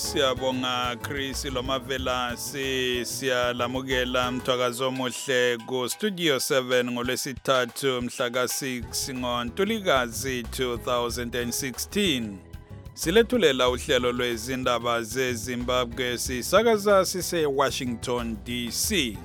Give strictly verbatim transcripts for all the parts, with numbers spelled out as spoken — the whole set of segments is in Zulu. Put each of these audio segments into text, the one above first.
Siyabonga Chris Lomavela si siyalamukela mthwakazo omuhle ku Studio seven ngolwesithathu mhla ka six ngoNtulikazi two thousand sixteen. Silethulela uhlelo lwezindaba zeZimbabwe sisakaza sise Washington D C.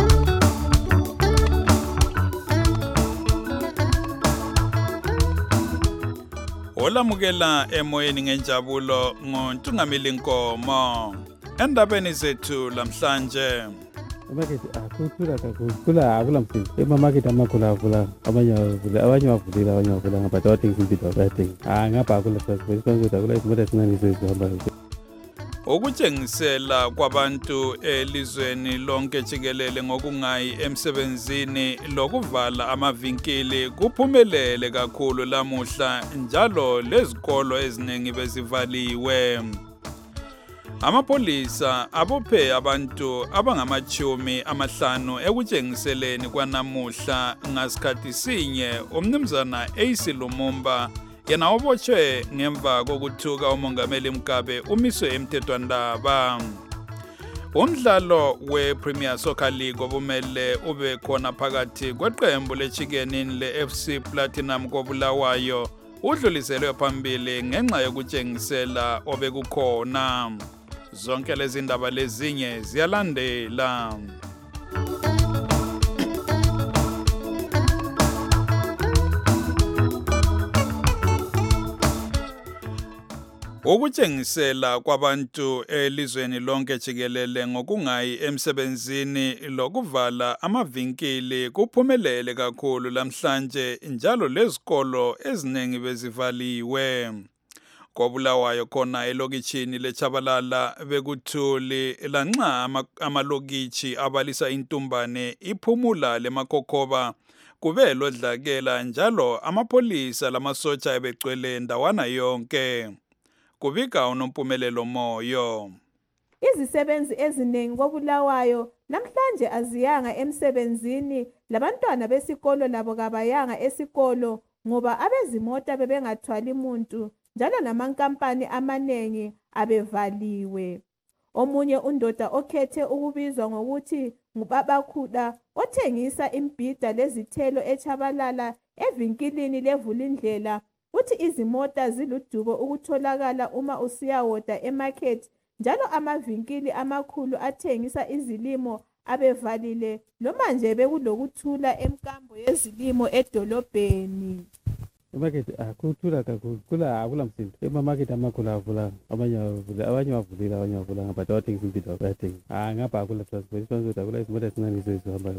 Olamukela emoyeni ngenjabulo ngoNtungamili Nkomo. Endabeni zethu lamhlanje. Market akuthula kakhulu akulamthini. Ema market amakhulu avula abanye avula abanye bavulile abanye bavula ngabantu abathenga izinto abathenga. Ah ngapha akula transport transport akula izinto ezincane ezihamba. Ukutshengisela kwabantu elizweni lonke jikelele ngokungayi emsebenzini lokuvala amavinkili kuphumelele kakhulu lamuhla njalo lezikolo eziningi bezivaliwe. Amapolisa abophe abantu abangamachumi amahlanu ekutshengiseleni kwanamuhla ngasikhathi sinye umnumzana A C Lumumba yena obotshwe ngemva kokuthuka umongameli Mugabe umiswe emthethwandaba. Umdlalo we-Premier Soccer League obumele ube khona phakathi kweqembu leChicken le-F C Platinum koBulawayo udluliselwe phambili ngenxa yokutshengisela obekukhona. Zonke lezi ndaba lezinye ziyalandela. Ukutshengisela kwabantu elizweni lonke jikelele ngokungayi emsebenzini lokuvala amavinkili kuphumelele kakhulu lamhlanje njalo lezikolo eziningi bezivaliwe. KoBulawayo khona elokitshini leChabalala bekuthuli lanxa amalokitshi abalisa intumbane iphumula leMakokoba kube lodlakela njalo amapolisa lamasotsha ebegcwele ndawana yonke. Kubika unompumelelo moyo. Izisebenzi eziningi koBulawayo namhlanje aziyanga emsebenzini labantwana besikolo labo kabayanga esikolo ngoba abezimota bebengathwali umuntu njalo namankampani amanengi abevaliwe. Omunye undoda okhethe ukubizwa ngokuthi nguBabakhuda othengisa imbhida lezithelo eChabalala evinkilini levulindlela uthi izimota ziludubo ukutholakala uma usiyawoda emarket njalo amavinkili amakhulu athengisa izilimo abevalile noma nje bekulokuthula emkambo yezilimo edolobheni. Market akuthula kakhulu kula akulamthini. Ema market amakhulu avula abanye bavula abanye bavulile abanye bavula ngabantu abathenga izinto abathenga. Ah ngapha akula transport transport akula izinto ezincane ezihamba.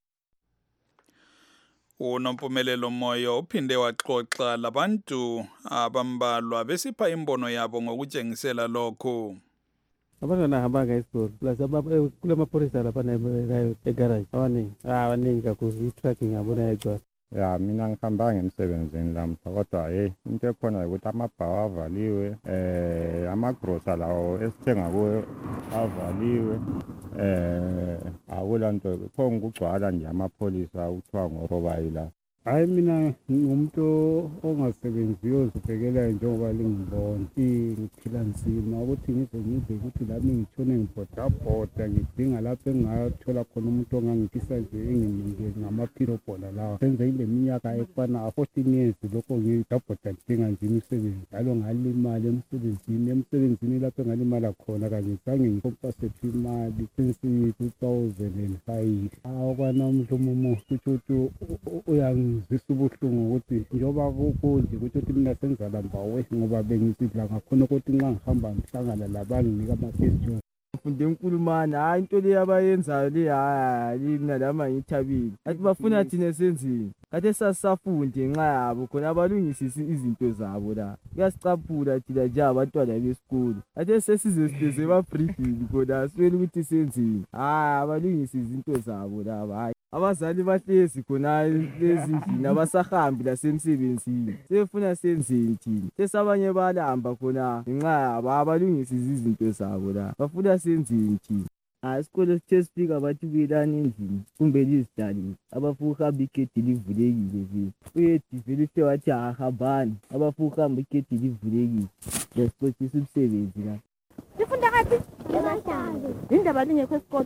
Unompumelelo moyo uphinde waxoxa labantu abambalwa besipha imbono yabo ngokutshengisela lokho. Abantwana hamba ngesikolo plus kule mapolisa lapha egarage abaningi ah abaningi kakhulu i-tracking yabona yedwa. Ya mina ngihamba ngemsebenzini lamhla kodwa hey into ekhona ukuthi amabhawa avaliwe eh amagrosa lawo esithenga kuwo avaliwe eh akulanto khona ukugcwala nje amapolisa ukuthiwa ngorobayi la. Hayi mina ngumuntu ongasebenziyo ngibhekela njengoba lingibona ngiphila nzima ukuthi ngize ngize ukuthi lami ngitshone ngibhodabhoda ngidinga lapho engayothola khona umuntu ongangikisa nje enginike ngamaphilobhola lawa senze ile minyaka efana fourteen years lokho ngidabhoda ngidinga nje imisebenzi njalo ngalimala emsebenzini emsebenzini lapho ngalimala khona kanye zange ngikompasephi imali since two thousand five awukwanamhla umumo ukuthi uyang zisubuhlungu ukuthi njoba kukunje ukuthi mina senza lamba we ngoba bengisidla ngakhona ukuthi nxa ngihamba ngihlangana labantu nika ama-question Funde enkulumana hayi into le abayenzayo le hayi mina lama ngithabile athi bafuna thina senzini kade sasafunde nxa yabo khona abalungisisi izinto zabo la kuyasicaphula thina nje abantwana besikolo ade sesize size ba briefing khona swele ukuthi senzini hayi abalungisi izinto zabo la hayi abazali bahlezi khona lezindlini abasahambi lasemsebenzini sefuna senzini thina sesabanye balamba khona nxa abalungisi izinto zabo la bafuna senzini thina hayi isikolo sithe sifika bathi kuyelani endlini kumbe lizidalile abafuka hamba igedi livulekile vele uyedivele wathi ahambani abafuka hamba igedi livulekile lesixoxisa umsebenzi la Sifuna ngaphi indaba lingekho esikolo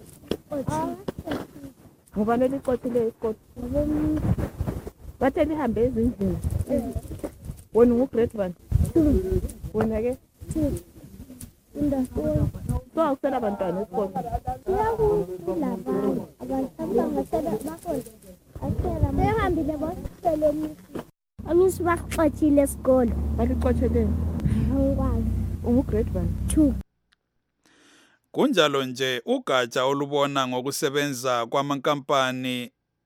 ngoba leliqothile esikolo bathe lihambe ezindlini wena ungu-grade one wena ke so akusela abantwana esikolo behambile bosele amisi baxothile esikolo balixotheleni angikwazi ungu-grade one two Kunjalo nje ugatsha olubona ngokusebenza kwamankampani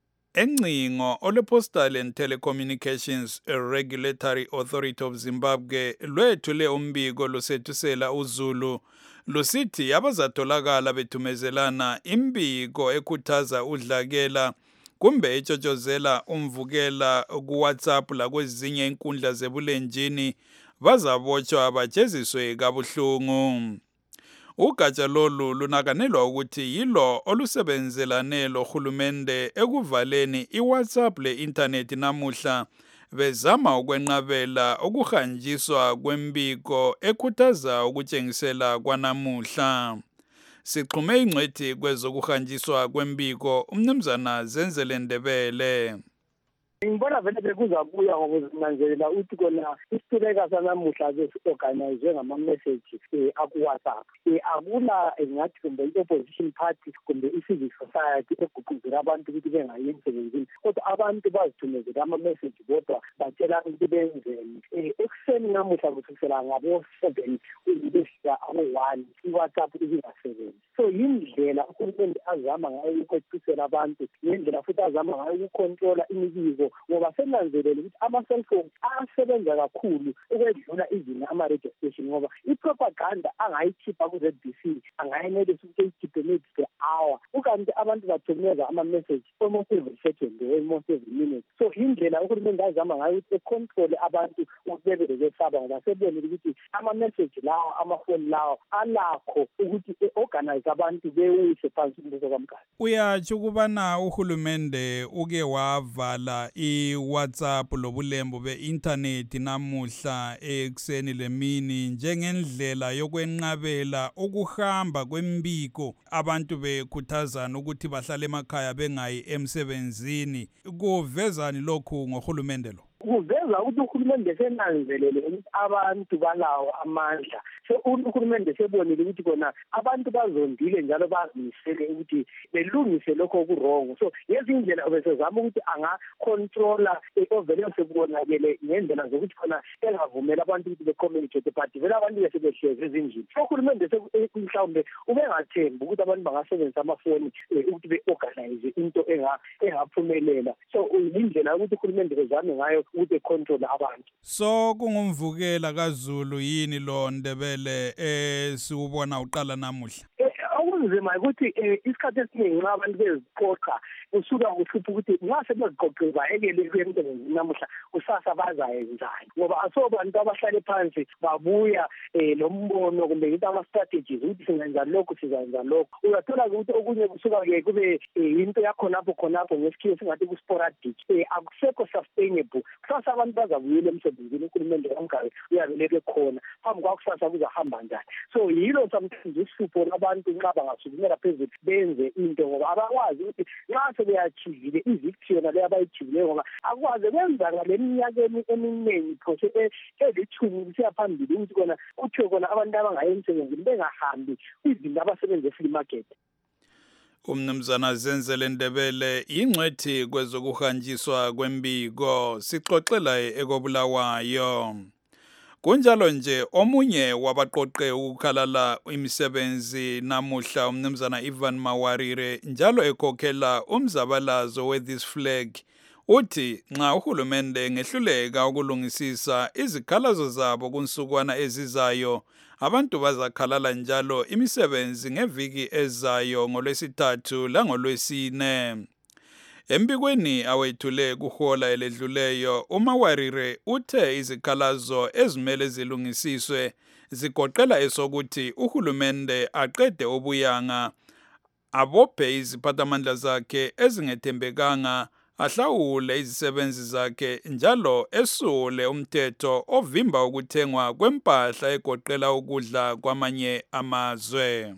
encingo ole-Postal and Telecommunications Regulatory Authority of Zimbabwe lwethule umbiko lusethusela uZulu lusithi abazatholakala bethumezelana imbiko ekhuthaza udlakela kumbe etshotshozela umvukela ku-WhatsApp lakwezinye inkundla zebulenjini bazabotshwa bajeziswe kabuhlungu. Ugatsha lolu lunakanelwa ukuthi yilo olusebenzelane lohulumende ekuvaleni iWhatsApp le-internet namuhla bezama ukwenqabela ukuhanjiswa kwembiko ekhuthaza ukutshengisela kwanamuhla. Sixhume ingcwethi kwezokuhanjiswa kwembiko umnumzana Zenzele Ndebele. Ngibona vele bekuzabuya ngokuzinanzelela uthi kona isituleka sanamuhla sesi-organize ngama-message um aku-WhatsApp. Um akula ngathi kumbe i-opposition party kumbe i-civic society eguquzela abantu ukuthi bengayi emsebenzini kodwa abantu bazithumezela ama-message bodwa batshela ukuthi benzeni. Um ekuseni namuhla kusukisela ngabo-seven besika abo-one i-WhatsApp ibingasebenzi. So yindlela uhulumende azama ngayo ukuqeqisela abantu ngendlela futhi azama ngayo ukukontrola imibiko ngoba senanzelela ukuthi ama-cellphone asebenza kakhulu ukwedlula izinga ama-radio station ngoba i-propaganda angayikhipha ku-Z B C angayenelisa ukuthi eyikhiphe maybe per hour ukanti abantu bathumeza ama-message almost every second almost every minute. So indlela uhulumende azama ngayo ukuthi econtrole abantu ukuthi bebe besaba ngoba sebonile ukuthi ama-message lawo amafoni lawo alakho ukuthi e-organize abantu bewise phansi umbuso kamkhathi. Uyatsho ukubana uhulumende uke wavala i-WhatsApp lobulembu be-internet namuhla ekuseni lemini njengendlela yokwenqabela ukuhamba kwembiko abantu bekhuthazana ukuthi bahlale emakhaya bengayi emsebenzini. Kuvezani lokhu ngohulumende lo? Kuveza ukuthi uhulumende senanzelele ukuthi abantu balawo amandla. So uhulumende sebonile ukuthi kona abantu bazondile njalo bazimisele ukuthi belungise lokho okurongo. So ngezindlela obesezama ukuthi angacontrola ovele sekubonakele ngendlela zokuthi khona engavumela abantu ukuthi becommunicate but vele abantu besebehlezi ezindlini. So uhulumende mhlawumbe ubengathembi ukuthi abantu bangasebenzisa amafoni ukuthi be-organize into engaphumelela. So indlela yokuthi uhulumende bezame ngayo ukuthi econtrol abantu. So kungumvukela kaZulu yini lo Ndebele eh siubona uqala namuhla? Okunzima ukuthi isikhathi esiningi nxa abantu beziqoqa usuka uhlupha ukuthi nxa sebeziqoqe bayekele kuye emsebenzini namuhla kusasa bazayenzani ngoba asobantu abahlale phansi babuya lo mbono kumbe into ama-strategies ukuthi singenza lokhu sizenza lokhu. Uyathola ukuthi okunye kusuka-ke kube into yakhonapho khonapho ngesikhiwo singathi ku-sporadic akusekho sustainable. Kusasa abantu bazabuyela emsebenzini uhulumende kamkhathi uyabeleke khona phambi kwakusasa kuzahamba njani. So yilo sometimes uhlupho lwabantu nxa bangasukumela phezulu benze into ngoba abakwazi ukuthi nxa sebeyachivile iviction leyo abayichivileyo ngoba akwazi kwenza ngale minyakeni eminingi phose elithumi kusiya phambili ukuthi kona kuthiwe kona abantu abangayi emsebenzini bengahambi izinto abasebenza e-free market. Umnumzana Zenzele Ndebele ingcwethi kwezokuhanjiswa kwembiko sixoxela ekobulawayo. Kunjalo nje omunye wabaqoqe ukukhalala imisebenzi namuhla umnumzana Ivan Mawarire njalo ekhokhela umzabalazo we-This Flag uthi nxa uhulumende ngehluleka ukulungisisa izikhalazo zabo kunsukwana ezizayo abantu bazakhalala njalo imisebenzi ngeviki ezayo ngolwesithathu langolwesine. Embikweni awethule kuhola eledluleyo uMawarire uthe izikhalazo ezimele zilungisiswe zigoqela esokuthi uhulumende aqede ubuyanga abophe iziphathamandla zakhe ezingethembekanga ahlawule izisebenzi zakhe njalo esule umthetho ovimba ukuthengwa kwempahla egoqela ukudla kwamanye amazwe.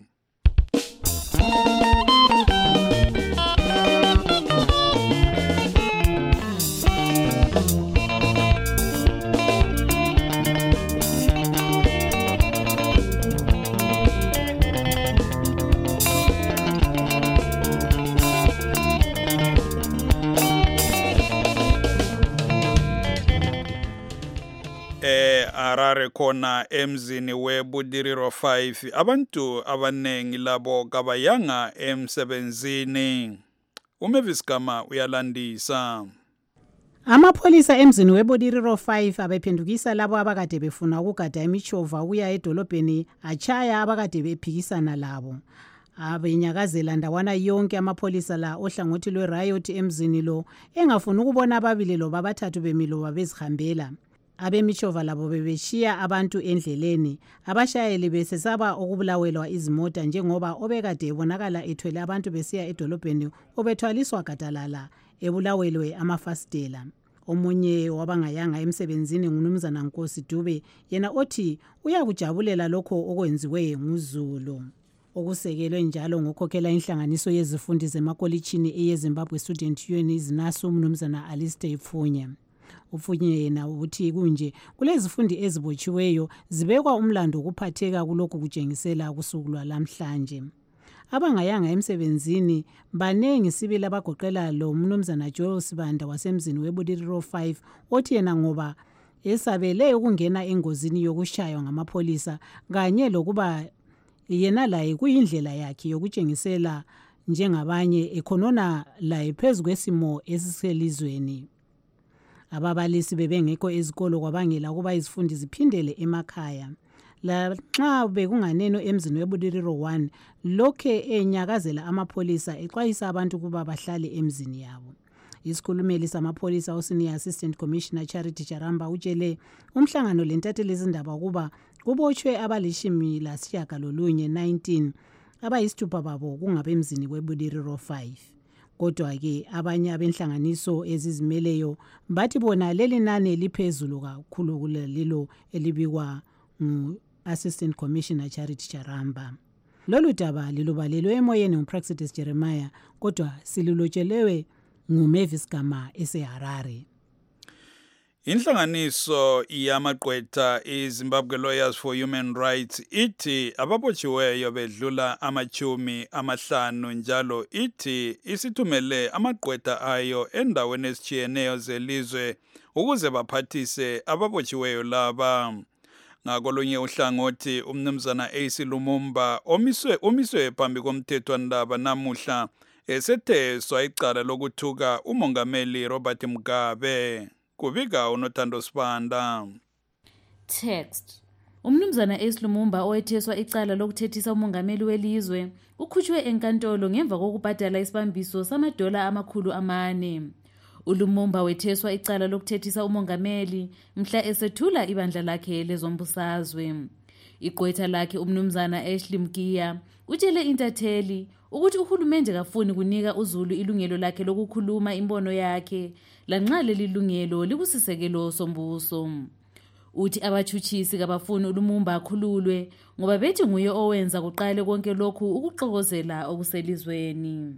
Harare khona emzini weBudiriro five abantu abanengi labo kabayanga emsebenzini. uMavis Gama uyalandisa. Amapholisa emzini weBudiriro five abephendukisa labo abakade befuna ukugada imishova ukuya edolobheni achaya abakade bephikisana labo. Abenyakazela ndawana yonke amapholisa la ohlangothi lwe-riot emzini lo engafuni ukubona ababili lo babathathu bemilo babezihambela. Abemishova labo bebeshiya abantu endleleni, abashayeli besesaba ukubulawelwa izimota njengoba obekade ebonakala ethwele abantu besiya edolobheni obethwaliswa gadalala ebulawelwe amafastela. Omunye wabangayanga emsebenzini nguNumzana Nkosi Dube yena othi uyakujabulela lokho okwenziwe nguZulu. Okusekelwe njalo ngokhokhela inhlanganiso yezifundi zemakolitshini eyeZimbabwe Student Union izinaso uMnumzana Alistair Pfunya. Ufunye yena uthi kunje kulezifundi ezibotshiweyo zibekwa umlando ukuphatheka kulokhu kutshengisela kusukulwa lamhlanje. Abangayanga emsebenzini banengi sibili abagoqela lo Mnumzana Joel Sibanda wasemzini weBudiriro five othi yena ngoba esabele ukungena engozini yokushaywa ngamapholisa kanye lokuba yena laye kuyindlela yakhe yokutshengisela njengabanye ekhonona laye phezu kwesimo esiselizweni. Ababalisi bebengekho ezikolo kwabangela kuba izifundi ziphindele emakhaya. La nxa bekunganeno emzini weBudiriro one lokhe enyakazela amapholisa exwayisa abantu kuba bahlale emzini yabo. Isikhulumeli samapholisa osenior assistant commissioner Charity Charamba utshele umhlangano lentatheli izindaba kuba kubotshwe abalishimi lasishiyagalolunye nineteen abayisithupha babo kungabemzini weBudiriro five. Kodwa ke abanye abenhlanganiso ezizimeleyo bathi bona leli nani liphezulu kakhulu kulelo elibikwa ngu-Assistant Commissioner Charity Charamba. Lolu daba lilubalelwe emoyeni nguPraxidis Jeremiah kodwa silulotshelewe nguMavis Gama eseHarare. Inhlanganiso yamagqwetha iZimbabwe Lawyers for Human Rights ithi ababotshiweyo bedlula amachumi amahlanu njalo ithi isithumele amagqwetha ayo endaweni ezitshiyeneyo zelizwe ukuze baphathise ababotshiweyo laba. Ngakolunye uhlangothi uMnumzana A C Lumumba omiswe umiswe phambi komthethwandaba namuhla esetheswa icala lokuthuka uMongameli Robert Mugabe. Kubika uNothando Sibanda. Text. Umnumzana A C Lumumba owetheswa icala lokuthethisa umongameli welizwe ukhutshwe enkantolo ngemva kokubhadala isibambiso samadola amakhulu amane. uLumumba wetheswa icala lokuthethisa umongameli mhla esethula ibandla lakhe lezombusazwe. Igqwetha lakhe uMnumzana Ashley Mkiya utshele intatheli ukuthi uhulumende kafuni kunika uZulu ilungelo lakhe lokukhuluma imbono yakhe lanxa leli lungelo likusisekelo sombuso. Uthi abathutshisi kabafuni uLumumba akhululwe ngoba bethi nguye owenza kuqale konke lokhu ukuxokozela okuselizweni.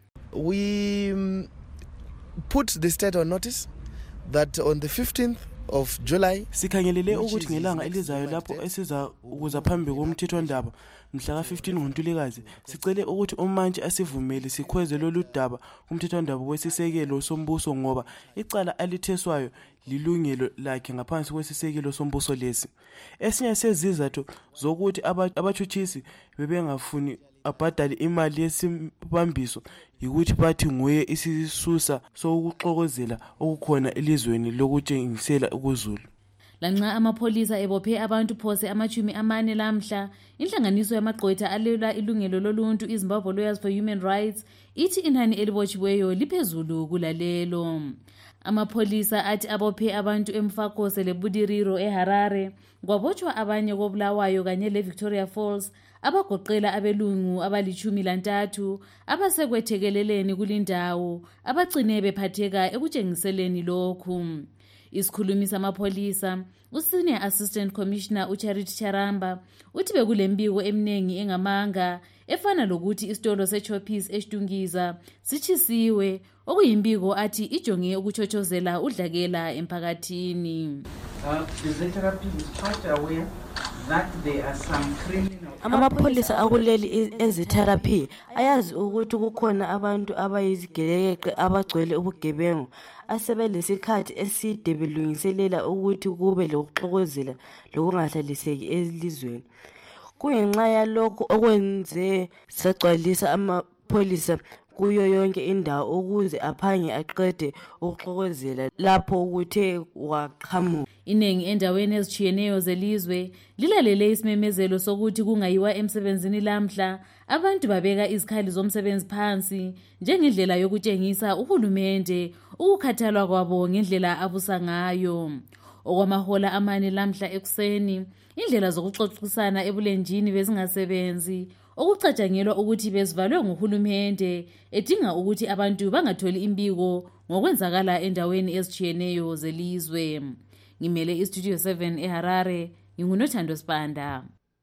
We um, put the state on notice that on the fifteenth of July sikhangelele ukuthi ngelanga elizayo lapho esiza ukuza phambi komthethwandaba mhla ka fifteen ngoNtulikazi sicele ukuthi umantshi asivumele sikhweze lolu daba kumthethwandaba wesisekelo sombuso ngoba icala alitheswayo lilungelo lakhe ngaphansi kwesisekelo sombuso lesi. Esinye sezizathu zokuthi abathutshisi bebengafuni abhadale imali yesibambiso ukuthi bathi nguye isisusa sokuxokozela okukhona elizweni lokutshengisela ukuZulu. Lanxa amapholisa ebophe abantu phose amachumi amane lamhla, inhlanganiso yamagqwetha alwela ilungelo loluntu iZimbabwe Lawyers for Human Rights ithi inani elibotshiweyo liphezulu kulalelo. Amapholisa athi abophe abantu eMfakose leBudiriro eHarare, kwabotshwa abanye koBulawayo kanye leVictoria Falls abagoqela abelungu abalichumi lantathu abasekwethekeleleni kulindawo abagcine bephatheka ekutshengiseleni lokhu. Isikhulumi samapholisa uSenior Assistant Commissioner uCharity Charamba uthi bekulembiko eminingi engamanga efana lokuthi isitolo seChoppies eShtungiza sichisiwe, okuyimbiko athi ijonge ukuchochozela udlakela emphakathini. Amapholisa akuleli ezitherapy ayazi ukuthi kukhona abantu abayizigelekeqe abagcwele ubugebengu asebelesikhathi eside belungiselela ukuthi kube lokuxokozela lokungahlaliseki elizweni. Kungenxa yalokho okwenze sagcwalisa amapholisa kuyo yonke indawo ukuze aphange aqede ukuxokozela lapho kuthe waqhamuka. Iningi endaweni ezitshiyeneyo zelizwe lilalele isimemezelo sokuthi kungayiwa emsebenzini lamhla, abantu babeka izikhali zomsebenzi phansi njengendlela yokutshengisa uhulumende ukukhathalwa kwabo ngendlela abusa ngayo. Okwamahola amane lamhla ekuseni, indlela zokuxoxisana ebulenjini bezingasebenzi, okucatshangelwa ukuthi bezivalwe nguhulumende edinga ukuthi abantu bangatholi imbiko ngokwenzakala endaweni ezitshiyeneyo zelizwe. Ngimele iStudio seven eHarare, ngingunothando Spanda.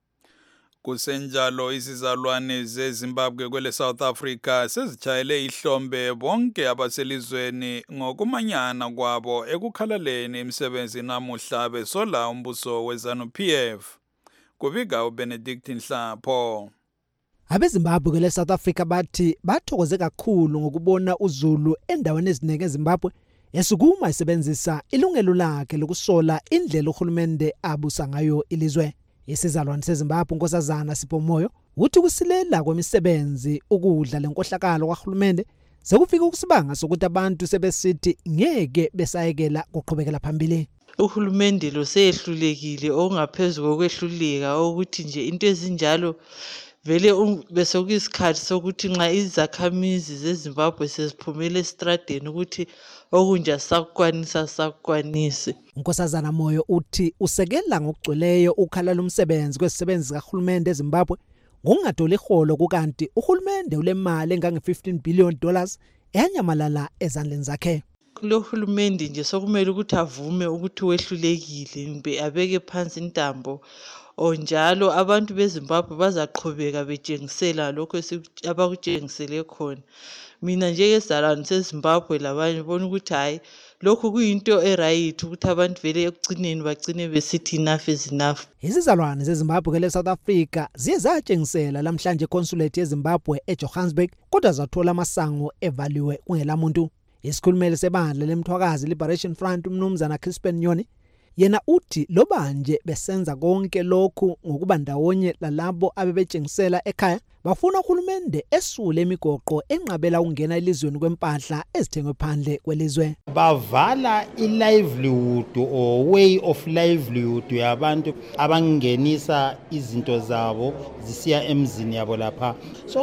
Kusenjalo isizalwane zeZimbabwe kwele South Africa sezitshayele ihlombe bonke abaselizweni ngokumanyana kwabo ekukhalaleni imisebenzi namuhla besola umbuso weZANU-P F. Kubika uBenedict Nhlapho. Abezimbabwe kwele South Africa bathi bathokoze kakhulu ngokubona uZulu endaweni ezineke eZimbabwe esukuma isebenzisa ilungelo lakhe lokusola indlela uhulumende abusa ngayo ilizwe. Isizalwane seZimbabwe uNkosazana Sipho Moyo uthi kusilela kwemisebenzi ukudla lenkohlakalo kwaHulumende sekufika ukusibanga sokuthi abantu sebesithi ngeke besayekela kuqhubekela phambili. Uhulumende lo sehlulekile okungaphezulu kokwehluleka ukuthi nje into ezinjalo vele besokuyisikhathi sokuthi nxa izakhamizi zeZimbabwe seziphumele estradeni ukuthi okunja sakwanisa sakwanise. Unkosazana Moyo uthi usekela ngokugcweleyo ukhalala umsebenzi kwezisebenzi kaHulumende eZimbabwe ngokungatholi iholo kukanti uhulumende ulemali engange fifteen billion dollars eyanyamalala ezandleni zakhe. Lo hulumende nje sokumele ukuthi avume ukuthi wehlulekile mbe abeke phansi intambo onjalo abantu beZimbabwe bazaqhubeka betshengisela lokho abakutshengisele khona. Mina njengesizalwane seZimbabwe labanye bona ukuthi hayi lokho kuyinto eright ukuthi abantu vele ekugcineni bagcine besithi enough is enough. Izizalwane zeZimbabwe kwele South Africa ziye zatshengisela lamhlanje consulate yeZimbabwe eJohannesburg kodwa zathola amasango evaliwe kungelamuntu. Isikhulumeli sebandla lemthwakazi Liberation Front umnumzana Crispin Nyoni yena uthi lobanje besenza konke lokhu ngokuba ndawonye lalabo abebetshengisela ekhaya bafuna uhulumende esule emigoqo enqabela ukungena elizweni kwempahla ezithengwe phandle kwelizwe. Bavala i-livelihood or way of livelihood yabantu abangenisa izinto zabo zisiya emzini yabo lapha. So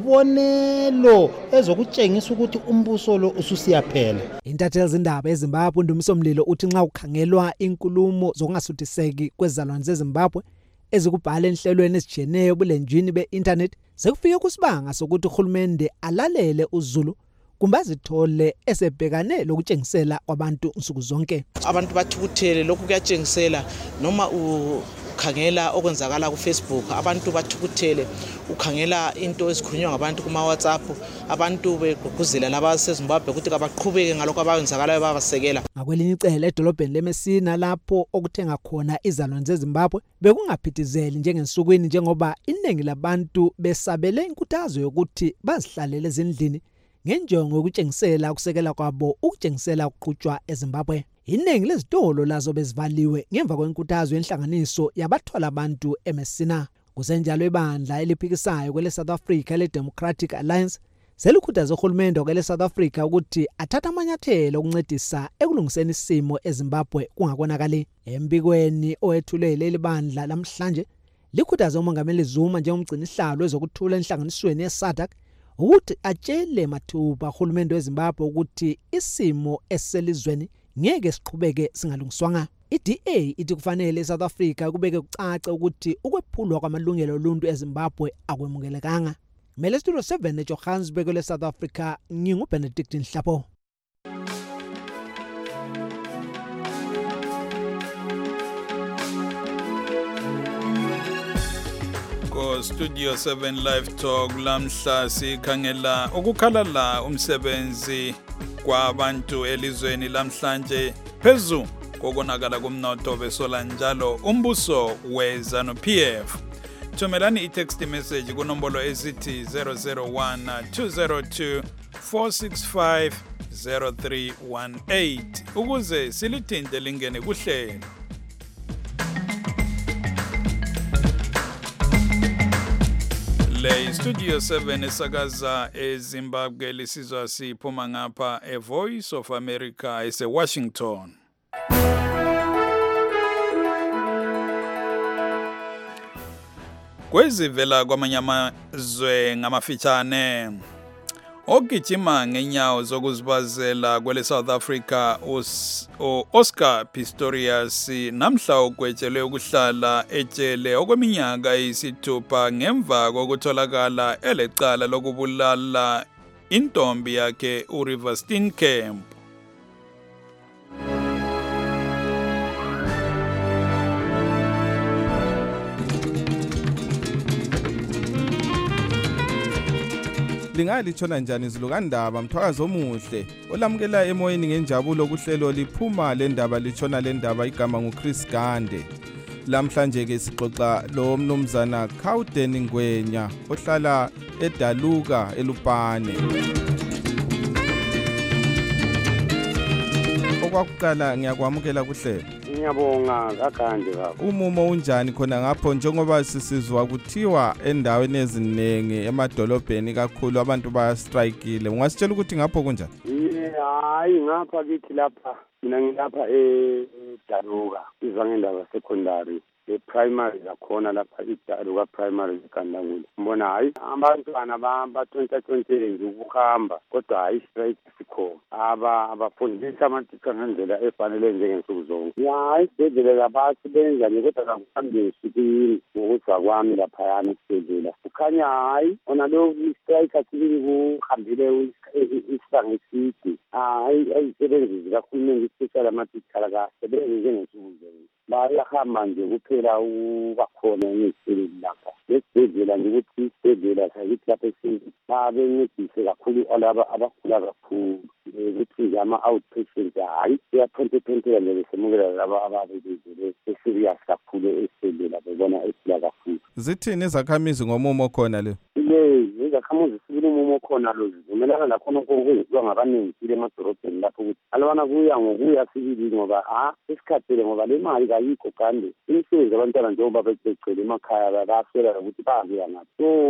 kuyizibonelo ezokutshengisa ukuthi umbuso lo ususiyaphela. Intatheli zindaba eZimbabwe uNdumisomlilo uthi nxa ukhangelwa inkulumo zokungasuthiseki kwezizalwane zeZimbabwe ezikubhala enhlelweni ezijiyeneyo bulenjini be-internet sekufike kusibanga sokuthi uhulumende alalele uZulu kumbe azithole esebhekane lokutshengisela kwabantu nsuku zonke. Abantu bathukuthele lokhu kuyatshengisela noma ukhangela okwenzakala ku Facebook, abantu bathukuthele ukhangela into ezikhulunywa ngabantu kuma WhatsApp, abantu begqugquzela laba seZimbabwe ukuthi abaqhubeke ngalokho abayenzakalayo babasekela. Ngakwelinye icele edolobheni leMessina lapho okuthenga khona izalwane zeZimbabwe bekungaphithizeli njengensukwini njengoba iningi labantu besabele inkuthazo yokuthi bazihlalele ezindlini ngenjongo yokutshengisela ukusekela kwabo ukutshengisela ukuqhutshwa eZimbabwe. Iningi lezitolo lazo bezivaliwe ngemva kwenkuthazo yenhlanganiso yabathwala abantu eMessina. Kusenjalo ibandla eliphikisayo kwele South Africa le Democratic Alliance selikhuthaza uhulumende kwele South Africa ukuthi athathe amanyathelo okuncedisa ekulungiseni isimo eZimbabwe kungakonakali. Embikweni owethule leli bandla lamhlanje likhuthaza uMongameli Zuma njengomgcini isihlalo ezokuthula enhlanganisweni yeSADC ukuthi atshele mathuba uhulumende weZimbabwe ukuthi isimo eselizweni ngeke siqhubeke singalungiswanga. I-D A ithi kufanele eSouth Africa kubeke kucace ukuthi ukwephulwa kwamalungelo oluntu eZimbabwe akwemukelekanga. Mele Studio seven eJohannesburg le South Africa, nginguBenedict Nhlapho. Ko Studio seven Live Talk lamhla sikhangela ukukhalala umsebenzi kwabantu elizweni lamhlanje phezu kokonakala kumnotho besola njalo umbuso weZANU-P F. Thumelani i-text message kunombolo esithi zero zero one two zero two four six five zero three one eight ukuze silithinte lingene kuhlelo. Le Studio seven esakaza eZimbabwe lisizwa siphuma ngapha e Voice of America ese Washington. Kwezivela kwamanye amazwe ngamafitshane ogijima ngenyawo zokuzibazela kwele South Africa uOscar Pistorius namhla ugwetshelwe ukuhlala ejele okweminyaka eyisithupha ngemva kokutholakala elecala lokubulala intombi yakhe uRiver Steenkamp. Lingalithola njani izilukandaba Mthwakazi omuhle olamukela emoyeni ngenjabulo kuhlelo liphuma le ndaba litshona le ndaba igama nguChris Gande. Lamhlanje ke sixoxa lo mnumzana Khawudeni Ngwenya ohlala eDaluka eLupane. Okwakuqala ngiyakwamukela kuhlelo. Ngiyabonga kaGande baba. Umumo unjani khona ngapho njengoba sisizwa kuthiwa endaweni eziningi emadolobheni kakhulu abantu bayastrikeile. Ungasitshela ukuthi ngapho kunjani? Hayi ngapha kithi lapha mina ngilapha eDaluka izangendaba secondary e-primary zakhona lapha iDaluka primary eKandangule. Mbona hayi abantwana bathontathontele nje ukuhamba kodwa hayi strike sikhona. aba abafundisa amatitsha ngendlela efanele njengensuku zonke. Hayi isibhedlela basebenza nje kodwa kakuhambi esikini ngokuthi kwami laphayana esibhedlela. Kukhanya hayi ona lo strike asibili kuhambile isibanga eside. Hayi ayisebenzi zikahulumeni isipeshali amatitsha akasebenzi njengensuku zonke. Bayahamba nje kuphela ubakhona ngesibhedlela lapha. Esibhedlela nje ukuthi isibhedlela sayithi lapha esibhedlela babencedise kakhulu alaba abagula kakhulu. Ukuthi nje ama-outpatient hayi uyaphontephontela nje besemukela laba ababezele eserious kakhulu esibhedlela bebona esila kakhulu. Zithini izakhamizi ngomumo khona le? Le izakhamizi sibili umumo khona lo zivumelana lakhona okwenziwa ngabaningi kule emadorobheni lapho ukuthi alabana kuya ngokuya sibili ngoba ah isikhathele ngoba le mali kayikho kandi imisebenzi abantwana njengoba bececele emakhaya bayaswela ukuthi babuya ngaphi.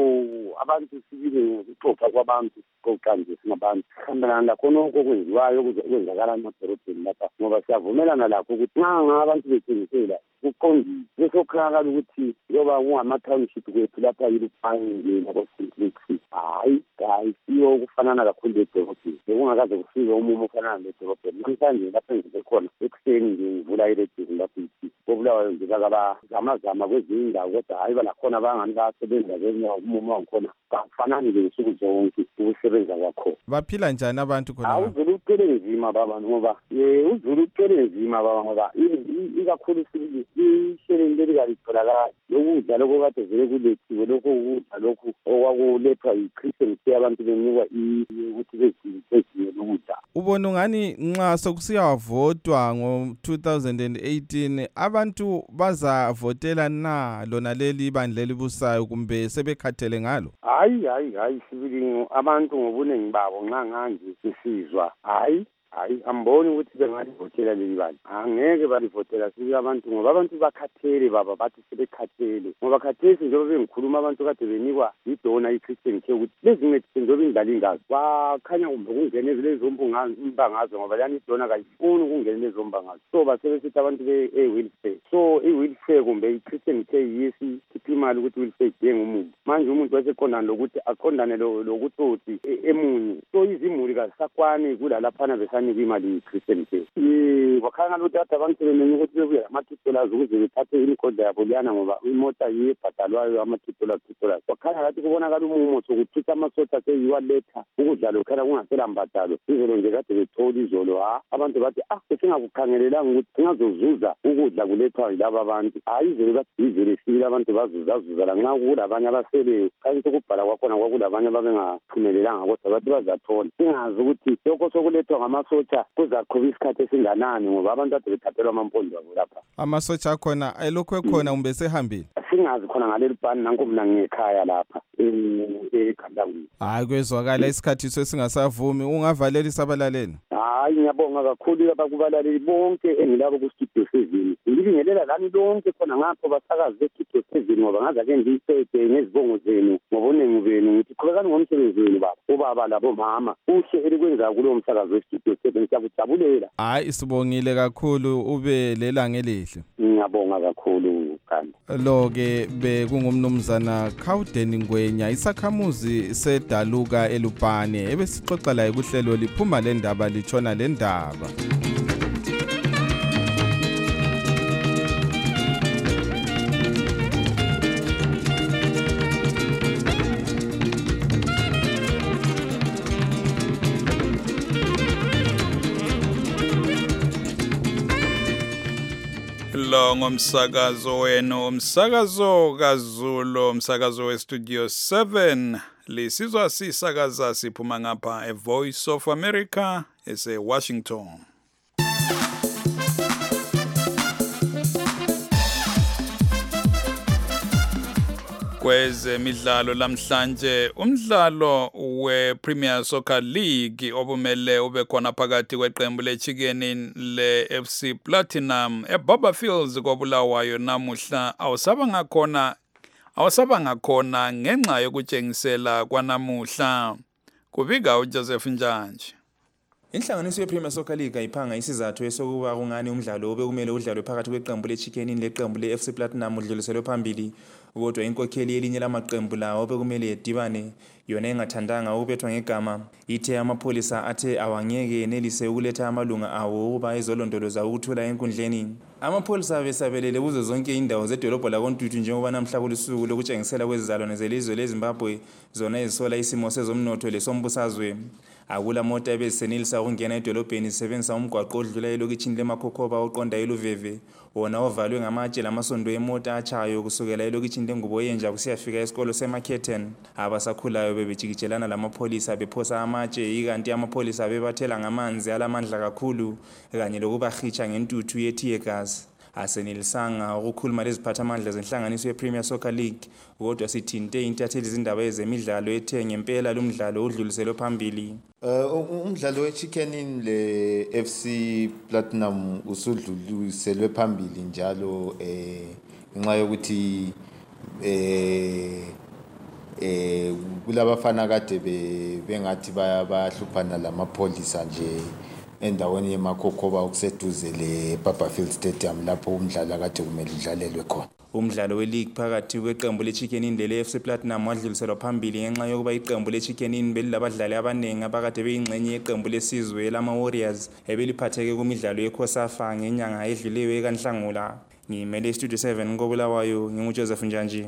So abantu sibili ukuxoxa kwabantu qoqa nje singabantu khambelana lakhona okwenziwayo ukwenzakala emadorobheni lapha ngoba siyavumelana lakho ukuthi nxa abantu bethengisela uqondile besokhala ukuthi ngoba ngama-township kwethu lapha yiluphange nabo-simplex hayi hayi siyo ukufanana kakhulu ledorobheni bekungakaze kufike umumo ofanana ledorobheni. Namhlanje lapha engize khona ekuseni nje ngivula irediyoni lapho ithi kobulawayo nje bakabazamazama kwezinye indawo kodwa hayi banakhona bangani basebenza kwenye umumo wangikhona kafanani nje nsuku zonke ukusebenza kwakho. Baphila njani abantu khona? Hawu uzulu ucele nzima baba ngoba ye uzulu ucele nzima baba ngoba ikakhulu sibili isheleni leli kalitholakala lokudla lokho kade vele kulethiwe lokho ukudla lokhu okwakulethwa yi-Christian Care abantu benikwa ukuthi beziwe lokudla. Ubona ungani nxa sokusiyavotwa ngo two thousand eighteen abantu bazavotela na lona leli ibandla elibusayo kumbe sebekhathele ngalo? Hayi hayi hayi sibili abantu ngobuningi babo nxa nganje sisizwa hayi hayi amboni ukuthi bengalivotela leli bandla. Angeke balivotela sibili abantu ngoba abantu bakhathele baba bathi sebekhathele ngoba khathesi njengoba bengikhuluma abantu kade benikwa idona i-Christian Care ukuthi bezincedise njengoba indlala ingazi bakhanya kumbe kungene lezombangazo ngoba lani idona kayifuni ukungena lezombangazo. So basebesithi abantu be-welfare so i-welfare kumbe i-Christian Care yesi khipha imali ukuthi welfare idenge umuntu manje umuntu wasekhondana lokuthi aqondane lokutsotsi emunye so izimuli kazisakwani kulalaphana besanika imali Christian Faith bakhala ukuthi ade abantu bemenye ukuthi bebuya ama-dollars ukuze bethathe imigodla yabo liyana ngoba imota yiyo ebhadalwayo ama-dollars dollars bakhala ngathi kubonakala umumo sokuthutha amasotsha aseyiwaletha ukudla lokhana kungasela mbadalo izolo nje kade bethola izolo ha abantu bathi ah besingakukhangelelanga ukuthi singazozuza ukudla kulethwa yilaba abantu hayi izolo bathi izolo esile abantu bazuzazuza lanxa kulabanye abasele kanti ukubhala kwakhona kwakulabanye ababengaphumelelanga kodwa bathi bazathola singazi ukuthi lokho sokulethwa ngamasotsha kuzaqhuba isikhathi esinganani ngoba abantu ade bethathelwa amampondo abo lapha amasotsha akhona elokhu ekhona umbe sehambile singazi khona ngaleli bhani nanko mina ngekhaya lapha eKhandanguni hayi kwezwakala isikhathi sesingasavumi ungavalela isabalaleli hayi ngiyabonga kakhulu abakubalaleli bonke engilabo ku-studio seven ngibingelela lani lonke khona ngapho basakazi be-studio seven ngoba ngaze ke ngiyisede ngezibongo zenu ngobunengi benu ngithi qhubekani ngomsebenzi wenu baba ubaba labo mama kuhle elikwenzayo kulowo msakazi we-studio seven siyakujabulela hayi isibongile kakhulu ube lelanga elihle ngiyabonga kakhulu kanti lo-ke bekungumnumzana Khawudeni Ngwenya isakhamuzi sedaluka eLupane ebesixoxa laye kuhlelo liphuma le ndaba litshona le ndaba lo ngomsakazo wenu umsakazo kaZulu umsakazo westudio seven lisizwa sisakaza siphuma ngapha eVoice of America ese Washington. Kwezemidlalo lamhlanje umdlalo wePremier Soccer League obumele ube khona phakathi kweqembu leChicken leF C Platinum eBaba Fields koBulawayo namuhla awusaba ngakhona awusaba ngakhona ngenxa yokutshengisela kwanamuhla kubika uJoseph Njanje. Inhlanganiso yePremier Soccer League ayiphanga isizathu esokuba kungani umdlalo obekumele udlalwe phakathi kweqembu leChicken leqembu leF C Platinum udluliselwe phambili kodwa inkokheli elinye lamaqembu lawo obekumele edibane yona engathandanga ukubethwa ngegama ithe amapholisa athe awangeke enelise ukuletha amalunga awo ukuba ezolondoloza ukuthula enkundleni. Amapholisa besabelele kuzo zonke indawo zedolobho lakoNtuthu njengoba namhla kulusuku lokutshengisela kwezizalwane zelizwe leZimbabwe zona ezisola isimo sezomnotho lesombusazwe. Akula mota ebesenelisa ukungena edolobheni zisebenzisa umgwaqo odlula elokitshini leMakhokhoba oqonda eLuveve wona ovalwe ngamatshe lamasondo emota achayo kusukela elokitshini lengubo yenja kusiyafika esikolo seMarketten. Abasakhulayo bebejikitshelana lamapholisa bephosa amatshe ikanti amapholisa bebathela ngamanzi alamandla kakhulu kanye lokubahitsha ngentuthu yetear gas. Asenelisanga ukukhuluma leziphathamandla zenhlanganiso yePremier Soccer League kodwa sithinte intatheli izindaba ezemidlalo ethe ngempela lo mdlalo udluliselwe phambili. Uh, umdlalo weChicken leF C Platinum usudluliselwe phambili njalo eh ngenxa yokuthi eh eh kulabafana kade bengathi bayahluphana lamapholisa nje endaweni yeMakhokhoba okuseduze leBaba Field Stadium lapho umdlalo kade kumele udlalelwe khona. Umdlalo weleague phakathi kweqembu leChicken leF C Platinum wadluliselwa phambili ngenxa yokuba iqembu leChicken belilabadlali abanengi abakade beyingxenye yeqembu lesizwe lama Warriors ebeliphatheke kumidlalo yeKhosafa ngenyanga edluliwe ekanhlangula. Ngimele Studio seven koBulawayo nginguJoseph Njanje.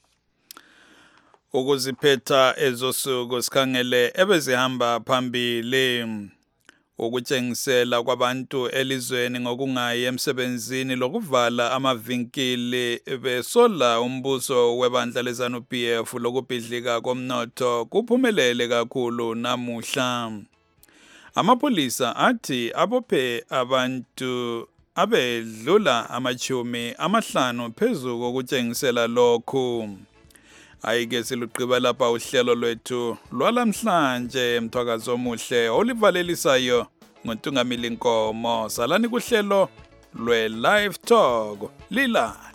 Ukuziphetha ezosuku sikhangele ebezihamba phambili ukutshengisela kwabantu elizweni ngokungayi emsebenzini lokuvala amavinkili besola umbuso webandla leZANU-P F lokubhidlika komnotho kuphumelele kakhulu namuhla. Amapolisa athi abophe abantu abedlula amachumi amahlanu phezu kokutshengisela lokhu. Ayike siluqhiba lapha uhlelo lwethu lwalamhlanje mthwakazo omuhle olivalelisayo ngoNtungamili Nkomo salani kuhlelo lwe Live Talk lila